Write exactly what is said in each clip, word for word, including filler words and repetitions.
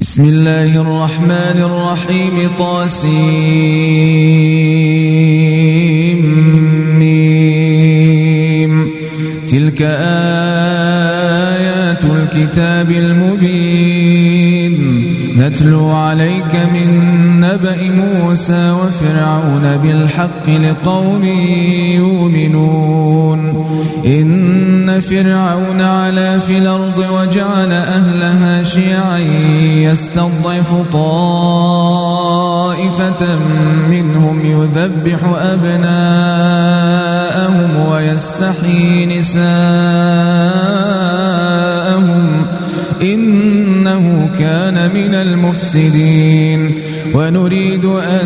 بسم الله الرحمن الرحيم طاسيم تلك آيات الكتاب المبين نتلو عليك من نبأ موسى وفرعون بالحق لقوم يؤمنون إن فرعون علا في الأرض وجعل أهلها شيعا يستضعف طائفة منهم يذبح أبناءهم ويستحيي نساءهم إنه كان من المفسدين ونريد أن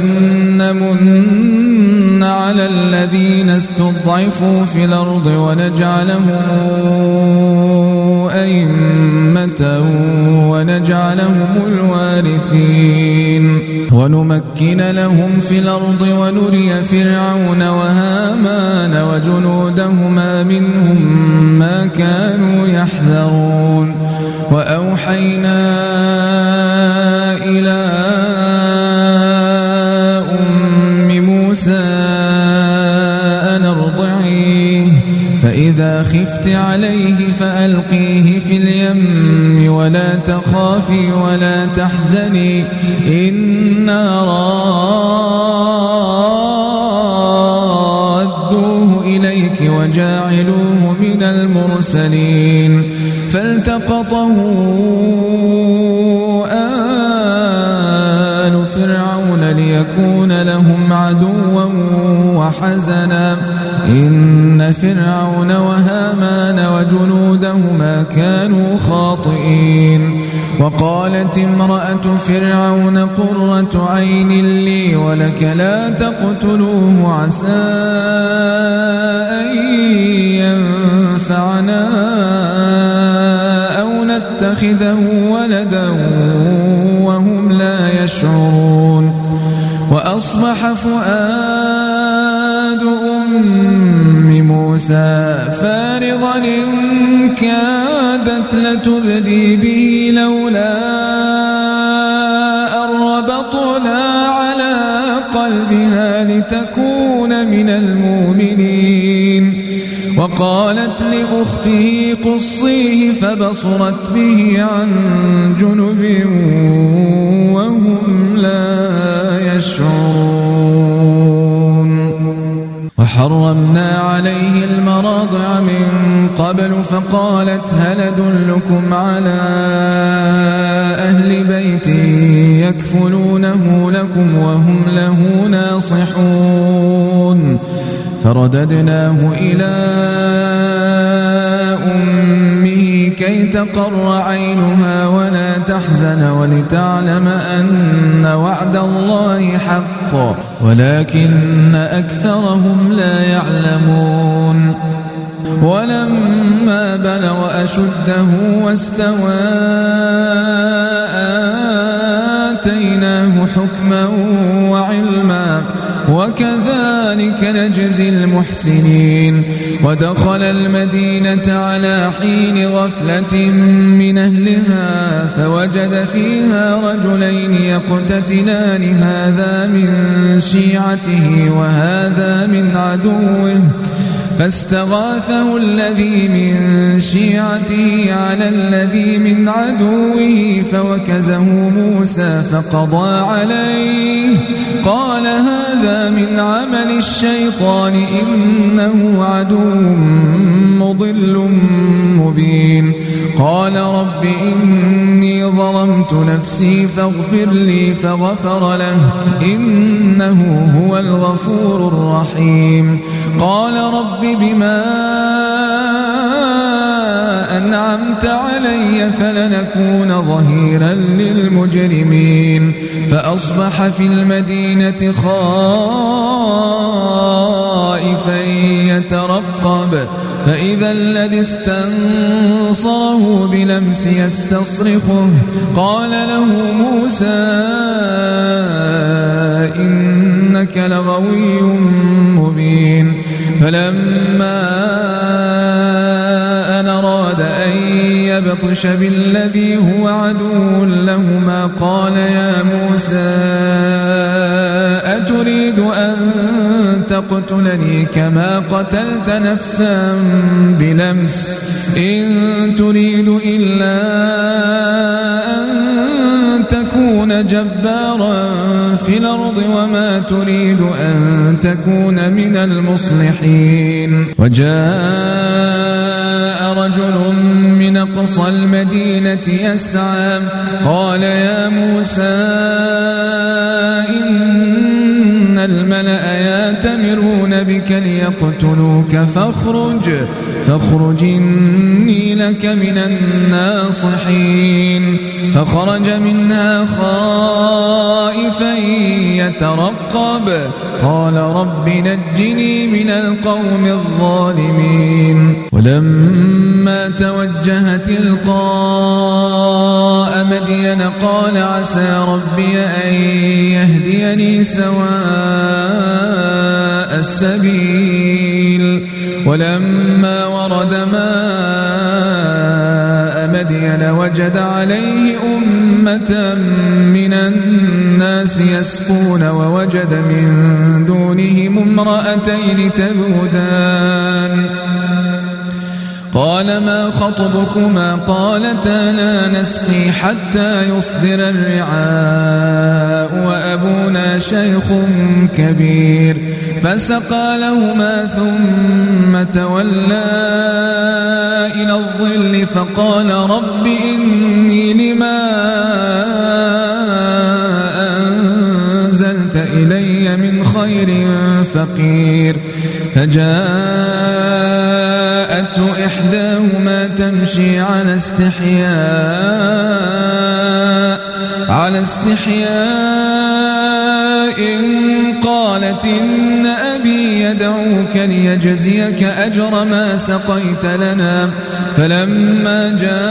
نمن على الذين استضعفوا في الأرض ونجعلهم أئمة ونجعلهم الوارثين ونمكن لهم في الأرض ونري فرعون وهامان وجنودهما منهم ما كانوا يحذرون وأوحينا إلى أم موسى أن ارضعيه فإذا خفت عليه فألقيه في اليم ولا تخافي ولا تحزني إنا رادوه إليك وجاعلوه من المرسلين فالتقطه آل فرعون ليكون لهم عدوا وحزنا إن فرعون وهامان وجنودهما كانوا خاطئين وقالت امرأة فرعون قرة عين لي ولك لا تقتلوه عسى أن ينفعنا أو نتخذه ولدا وهم لا يشعرون وأصبح فؤاد أم موسى فارغا إن كادت لتبدي به لولا أن ربطنا على قلبها لتكون من المؤمنين وقالت لأخته قصيه فبصرت به عن جنب وهم لا يشعرون وحرمنا عليه المراضع من قبل فقالت هل أدلكم على أهل بيت يكفلونه لكم وهم له ناصحون فرددناه إلى أمه كي تقر عينها ولا تحزن ولتعلم أن وعد الله حق ولكن أكثرهم لا يعلمون ولما بلغ أشده واستوى آتيناه حكما وعلما وكذلك نجزي المحسنين ودخل المدينة على حين غفلة من أهلها فوجد فيها رجلين يقتتلان هذا من شيعته وهذا من عدوه فاستغاثه الذي من شيعته على الذي من عدوه فوكزه موسى فقضى عليه قال هذا من عمل الشيطان إنه عدو مضل مبين قال رب إني ظلمت نفسي فاغفر لي فغفر له إنه هو الغفور الرحيم قال رب بما أنعمت علي فلنكون ظهيرا للمجرمين فأصبح في المدينة خائفا يترقب فإذا الذي استنصره بلمس يستصرخه قال له موسى إنك لغوي مبين فلما أن أراد أن ليبطش بالذي هو عدو لهما قال يا موسى أتريد أن تقتلني كما قتلت نفسا بلمس إن تريد إلا أن تكون جبارا في الأرض وما تريد أن تكون من المصلحين. وجاء رجل من أقصى المدينة يسعى قال يا موسى إن الملأ يأتمرون بك ليقتلوك فاخرج فاخرج إني لك من الناصحين. فخرج منها خائفا يترقب قال رب نجني من القوم الظالمين. ولما توجه تلقاء مدين قال عسى ربي أن يهديني سواء السبيل. ولما ورد ماء مدين وجد عليه أمة من الناس يسقون ووجد من دونهم امرأتين تذودان قال ما خطبكما قالتا لا نسقي حتى يصدر الرعاء وأبونا شيخ كبير. فسقى لهما ثم تولى إلى الظل فقال رب إني لما أنزلت إلي من خير فقير. فجاءته إحداهما تمشي على استحياء على استحياء قالت إن أبي يدعوك ليجزيك أجر ما سقيت لنا. فلما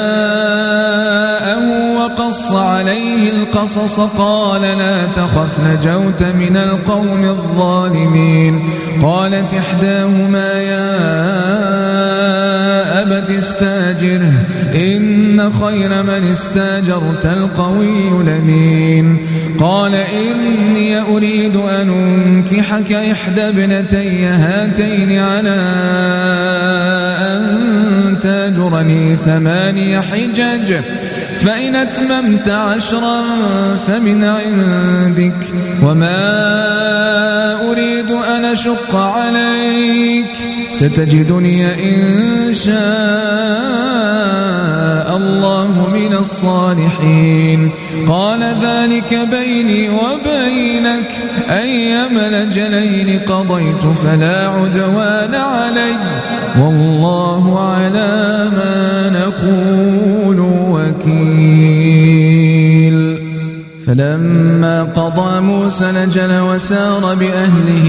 جاءه وقص عليه القصص قال لا تخف نجوت من القوم الظالمين. قالت إحداهما يا أبت استاجره إن خير من استاجرت القوي الأمين. قال إني أريد أن أنكحك إحدى ابنتي هاتين على أن تاجرني ثماني حجج فإن أتممت عشرا فمن عندك وما أريد أن أشق عليك ستجدني إن شاء الله من الصالحين. قال ذلك بيني وبينك أيما الأجلين قضيت فلا عدوان علي والله على ما نقول وكيل. فلما قضى موسى الأجل وسار بأهله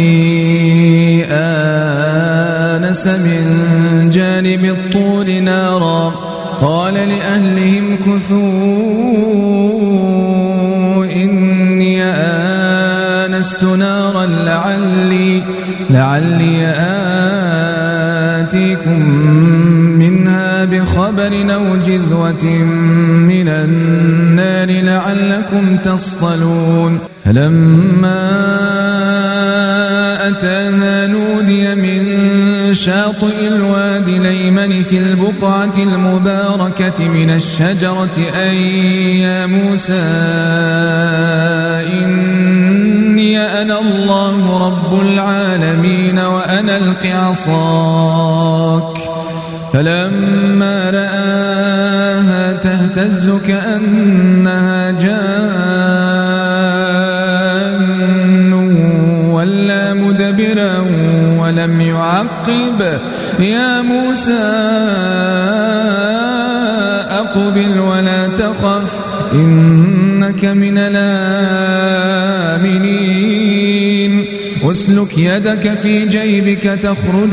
آنس من جانب الطور نارا قال لأهلهم كثوا إني آنست نارا لعلي, لعلي آتيكم منها بخبر أو جذوة من النار لعلكم تصطلون. فلما أتاها نودي من شاطئ الوادي الأيمن في البقعة المباركة من الشجرة أن يا موسى إني أنا الله رب العالمين وأنا ألق عصاك. فلما رآها تهتز كأنها جان ولا مدبرا ولم يعقب يا موسى أقبل ولا تخف إنك من الآمنين. واسلك يدك في جيبك تخرج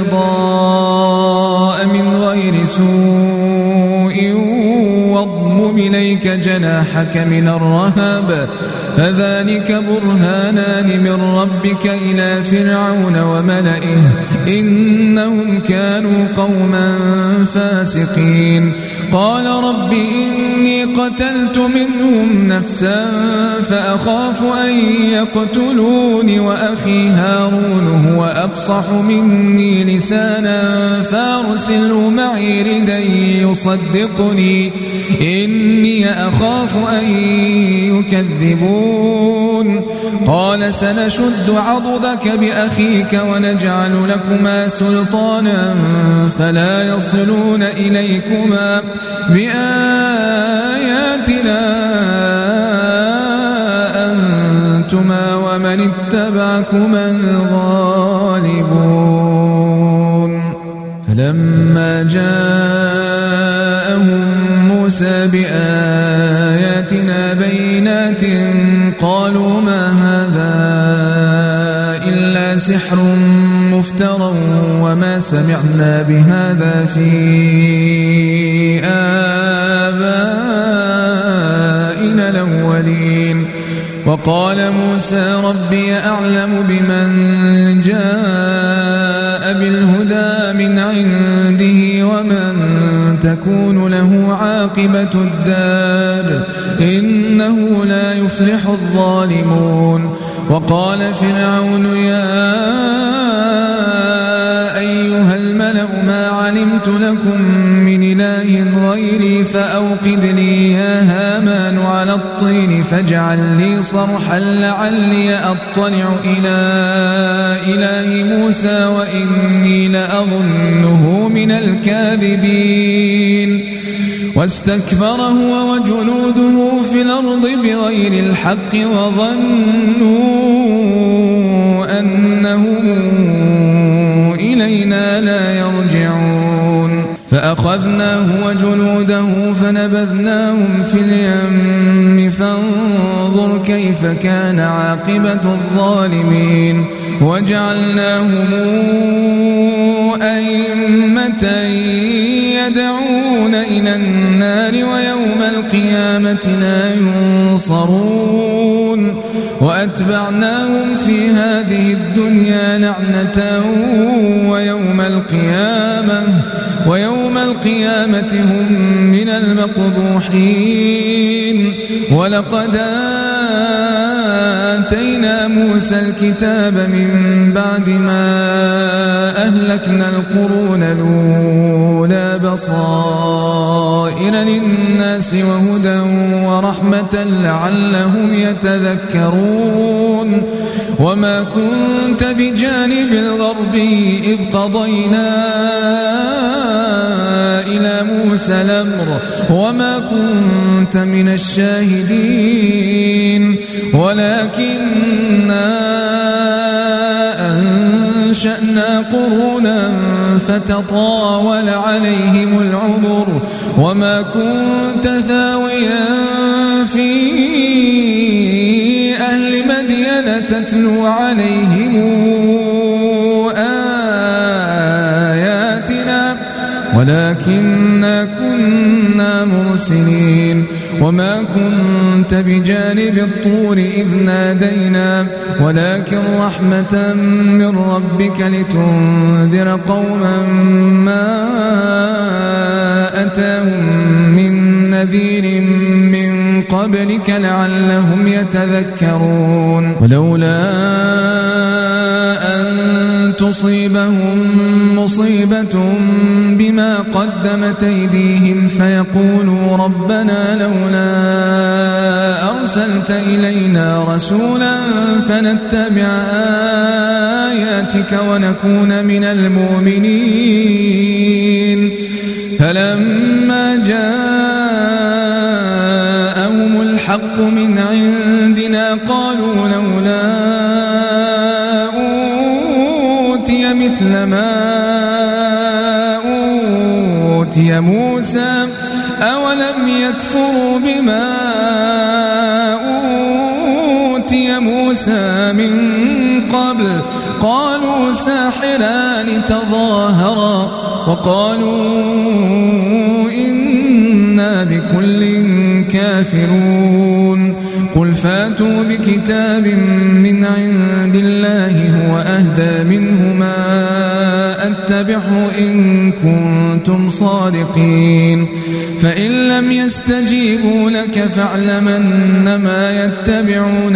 بيضاء من غير سوء واضمم إليك جناحك من الرهب فذلك برهانان من ربك إلى فرعون وملئه إنهم كانوا قوما فاسقين. قال رب إني قتلت منهم نفسا فأخاف أن يقتلون وأخي هارون هو أفصح مني لسانا فارسله معي ردا يصدقني إني أخاف أن يكذبون قال سنشد عضدك بأخيك ونجعل لكما سلطانا فلا يصلون إليكما بآياتنا أنتما ومن اتبعكما الغالبون فلما جاءهم موسى بآياتنا بينات قالوا ما هذا إلا سحر مفترى وما سمعنا بهذا في آبائنا الأولين وقال موسى ربي أعلم بمن جاء بالهدى من عنده ومن تكون له عاقبة الدار إنه لا يفلح الظالمون وقال فرعون يا أيها الملأ ما علمت لكم من إله غيري فأوقد لي يا هامان على الطين فاجعل لي صرحا لعلي أطلع إلى إله موسى وإني لأظنه من الكاذبين واستكبر هو وجنوده في الأرض بغير الحق وظنوا أنهم إلينا لا يرجعون فأخذناه وجنوده فنبذناهم في اليم فانظر كيف كان عاقبة الظالمين وجعلناهم أئمة يدعون إلى النار ويوم القيامة لا ينصرون وأتبعناهم في هذه الدنيا لعنة ويوم القيامة ويوم القيامة هم من المقبوحين ولقد آتينا موسى الكتاب من بعد ما أهلكنا القرون الأولى بصائر للناس وهدى ورحمة لعلهم يتذكرون وما كنت بجانب الغرب إذ قضينا إلى موسى الأمر وما كنت من الشاهدين ولكننا أنشأنا قرونا فتطاول عليهم العمر وما كنت ثاويا في أهل مدين تتلو عليهم آياتنا ولكننا كنا مرسلين وما كنت بجانب الطور إذ نادينا ولكن رحمة من ربك لتنذر قوما ما أتاهم من نذير من قبلك لعلهم يتذكرون ولولا أن تصيبهم مصيبة بما قدمت أيديهم فيقولوا ربنا لولا أرسلت إلينا رسولا فنتبع آياتك ونكون من المؤمنين فلما جاءهم الحق من عندنا قالوا لولا أوتي مثل ما أوتي موسى أولم يكفروا بما أوتي موسى من قبل قالوا ساحران تظاهرا وقالوا إنا بكل كافرون قل فاتوا بكتاب من عند الله هو أهدى منه ما أتبعه إن كنتم صادقين فإن لم يستجيبوا لك فاعلم أنما يتبعون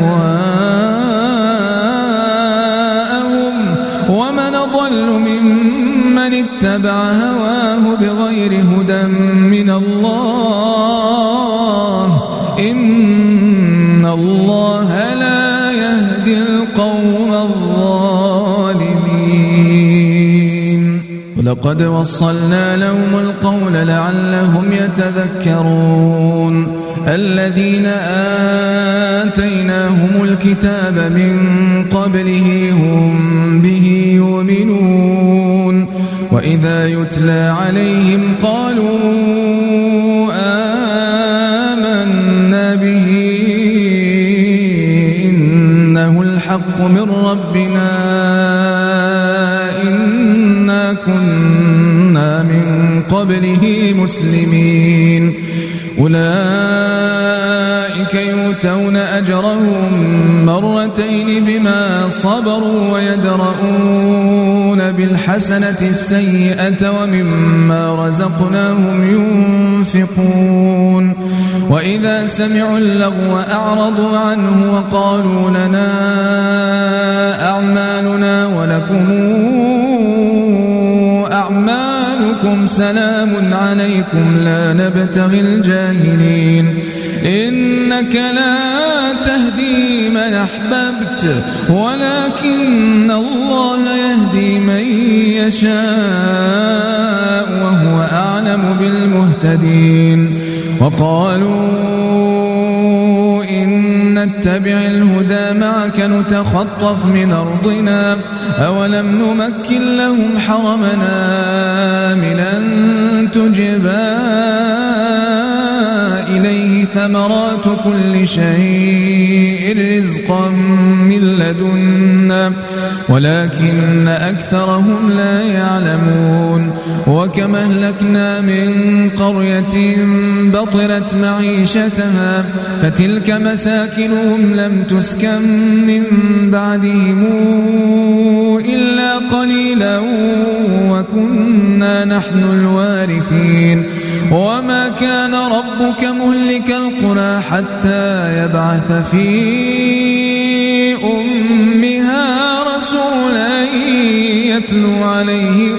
أهواءهم ومن أضل ممن اتبع هواه بغير هدى من الله إن الله لا يهدي القوم الظالمين ولقد وصلنا لهم القول لعلهم يتذكرون الذين آتيناهم الكتاب من قبله هم به يؤمنون وإذا يتلى عليهم قالوا آمنا به إنه الحق من ربنا إنا كنا من قبله مسلمين أولئك يؤتون أجرهم مرتين بما صبروا ويدرؤون بالحسنة السيئة ومما رزقناهم ينفقون وإذا سمعوا اللغو أعرضوا عنه وقالوا لنا أعمالنا ولكم أعمالكم سلام عليكم لا نبتغي الجاهلين إنك لا تهدي من أحببت ولكن الله يهدي من يشاء وهو أعلم بالمهتدين وقالوا إن نتبع الهدى معك نتخطف من أرضنا أولم نمكن لهم حرمنا آمنا تجبى إليه ثمرات كل شيء رزقا من لدنا ولكن أكثرهم لا يعلمون وكم أهلكنا من قرية بطرت معيشتها فتلك مساكنهم لم تسكن من بعدهم إلا قليلا وكنا نحن الوارثين وما كان ربك مهلك القرى حتى يبعث في أمها رسولا يتلو عليهم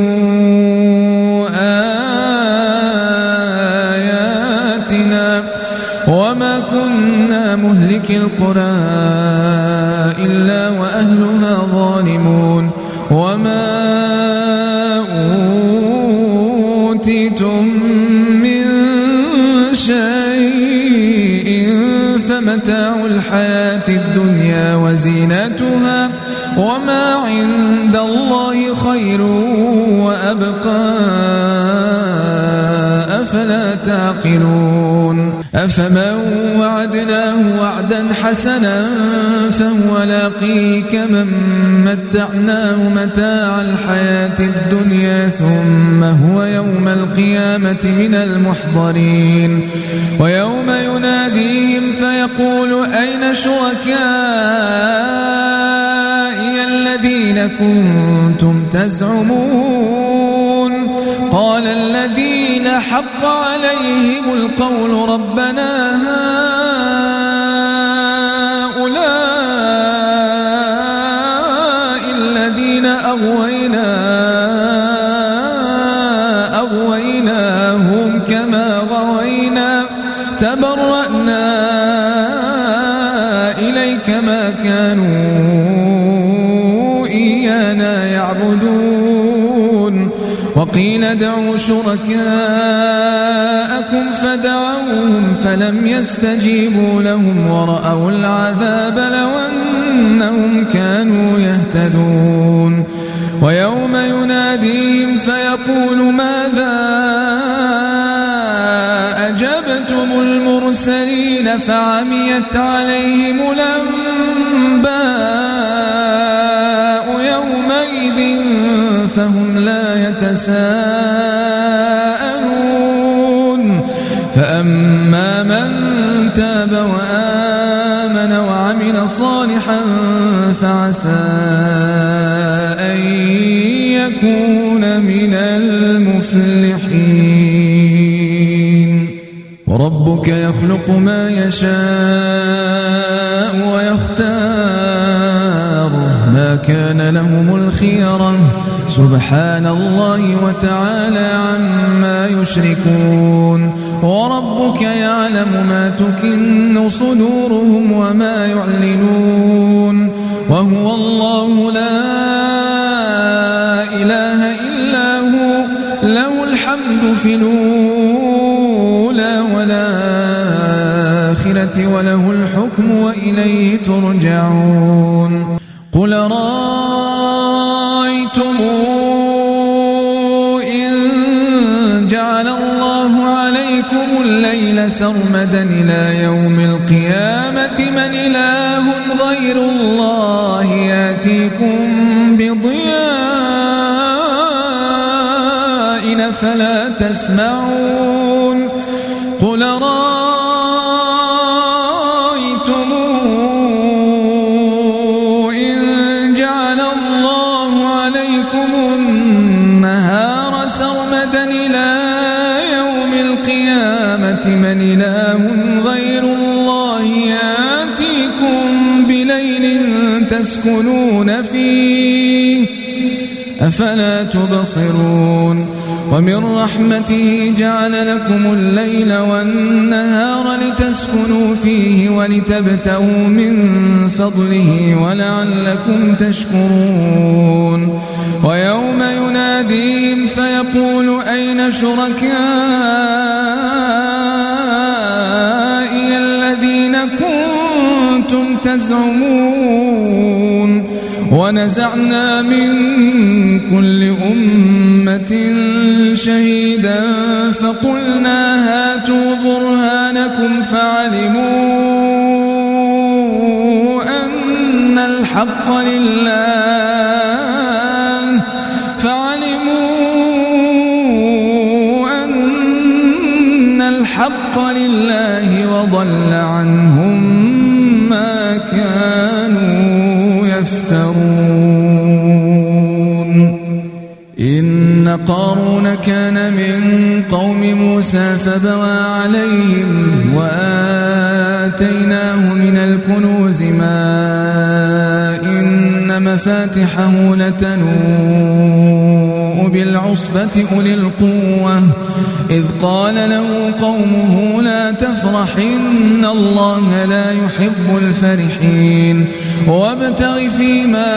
آياتنا وما كنا مهلك القرى إلا وأهلها ظالمون وما أوتيتم من شيء فمتاع الحياة الدنيا وزينتها وما عند الله خير وأبقى أفلا تعقلون أفمن وعدناه وعدا حسنا فهو لاقيه كمن متعناه متاع الحياة الدنيا ثم هو يوم القيامة من المحضرين ويوم يناديهم فيقول أين شركائي الذين كنتم تزعمون قال الذين حق عليهم القول ربنا هؤلاء الذين أغوينا أغويناهم كما غوينا تبرأنا إليك ما كانوا إيانا يعبدون وقيل ادعوا شركاءكم فدعوهم فلم يستجيبوا لهم ورأوا العذاب لو أنهم كانوا يهتدون ويوم يناديهم فيقول ماذا أجبتم المرسلين فعميت عليهم الأنباء يومئذ فهم لا يتساءلون فأما تاب وآمن وعمل صالحا فعسى أن يكون من المفلحين. وربك يخلق ما يشاء ويختار ما كان لهم الخيرة سبحان الله وتعالى عما يشركون. وربك يعلم ما تكن صدورهم وما يعلنون وهو الله لا إله إلا هو له الحمد في الأولى والآخرة وله الحكم وإليه ترجعون. قل رأيتم إن جعل الله عليكم الليل سرمدا إلى يوم القيامة من إله غير الله يأتيكم بضياء فلا تسمعون. قل رأيتم إن جعل الله عليكم النهار سرمدا إلى يوم القيامة من إله غير الله يأتيكم بليل تسكنون فيه أفلا تبصرون. ومن رحمته جعل لكم الليل والنهار لتسكنوا فيه ولتبتغوا من فضله ولعلكم تشكرون. ويوم يناديهم فيقول أين شركائي الذين كنتم تزعمون. ونزعنا من كل أمة شهيدا فقلنا هاتوا برهانكم فعلموا أن الحق لله فعلموا أن الحق لله وضل عنهم ما كانوا يفترون. إن قارون كان من قوم موسى فبغى عليهم وآتيناه من الكنوز ما إن مفاتحه لتنوء بالعصبة أولي القوة إذ قال له قومه لا تفرح إن الله لا يحب الفرحين. وابتغ فيما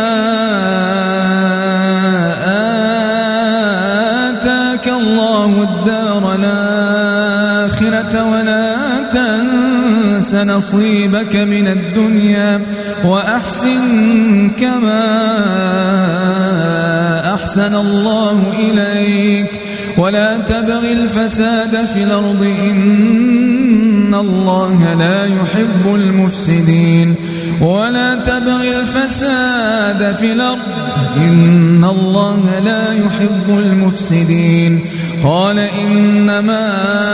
آتاك الله الدار الآخرة ولا تنس نصيبك من الدنيا وأحسن كما أحسن الله إليك ولا تبغ الفساد في الأرض إن الله لا يحب المفسدين. ولا تبغ الفساد في الأرض إن الله لا يحب المفسدين. قال إنما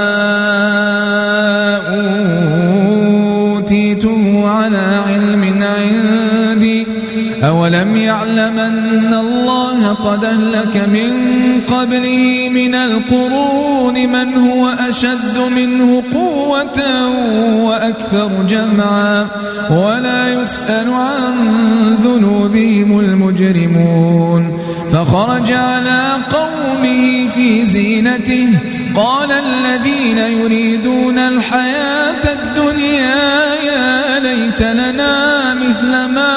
أوتيته على علم عندي أولم يعلم أن الله قد أهلك من قبله من القرون من هو أشد منه قوة وأكثر جمعا ولا يسأل عن ذنوبهم المجرمون. فخرج على قومه في زينته قال الذين يريدون الحياة الدنيا يا ليت لنا مثل ما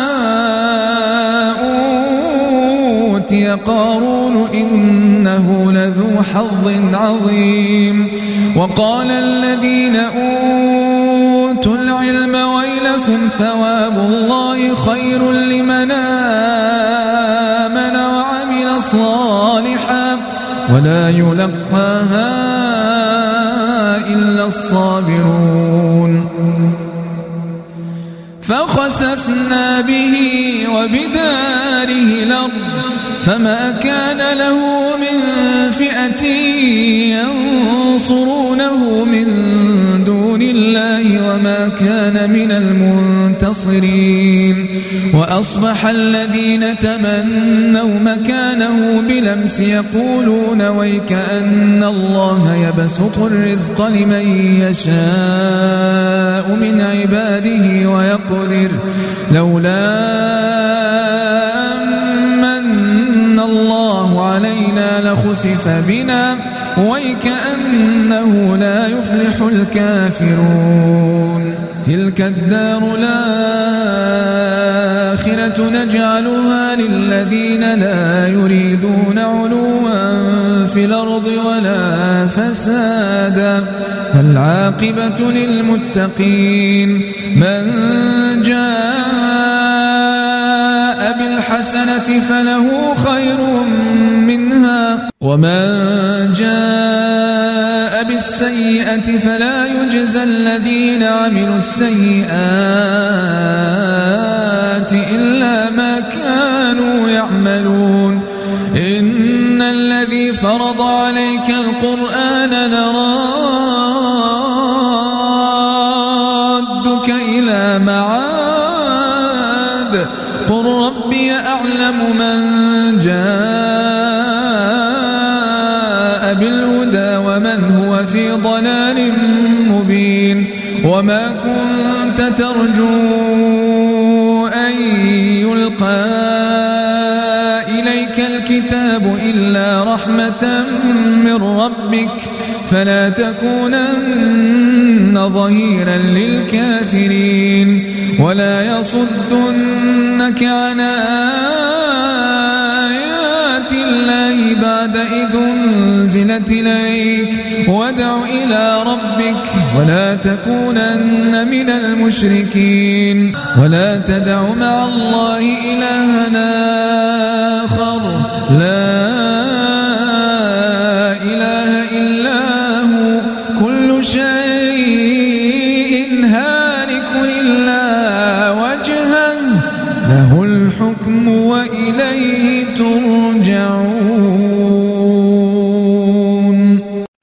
أوتي قارون إنه لذو حظ عظيم. وقال الذين أوتوا العلم ويلكم ثواب الله خير لمن آمن وعمل صالحا ولا يلقاها إلا الصابرون. فخسفنا به وبداره الأرض فما كان له من فئة ينصرونه من دون الله وما كان من المنتصرين. وأصبح الذين تمنوا مكانه بلمس يقولون ويك أن الله يبسط الرزق لمن يشاء من عباده ويقدر لولا أمن الله علينا لخسف بنا ويكأنه لا يفلح الكافرون. تلك الدار الآخرة نجعلها للذين لا يريدون علوا في الأرض ولا فسادا والعاقبة للمتقين. من جاء بالحسنة فله خير منها ومن جاء بالسيئة فلا يجزى الذين عملوا السيئات إلا ما كانوا يعملون. إن الذي فرض عليك القرآن لرادك إلى معاد قل ربي أعلم من جاء بالهدى ومن هو في ضلال مبين. وما كنت ترجو أن يلقى إليك الكتاب إلا رحمة من ربك فلا تكونن ظهيرا للكافرين. ولا يصدنك عن آيات الله بعد إذ أنزلت إليك وادع إلى ربك ولا تكونن من المشركين. ولا تدع مع الله إلهنا آخر لا إله إلا هو كل شيء هالك إلا وجهه له الحكم وإليه ترجعون.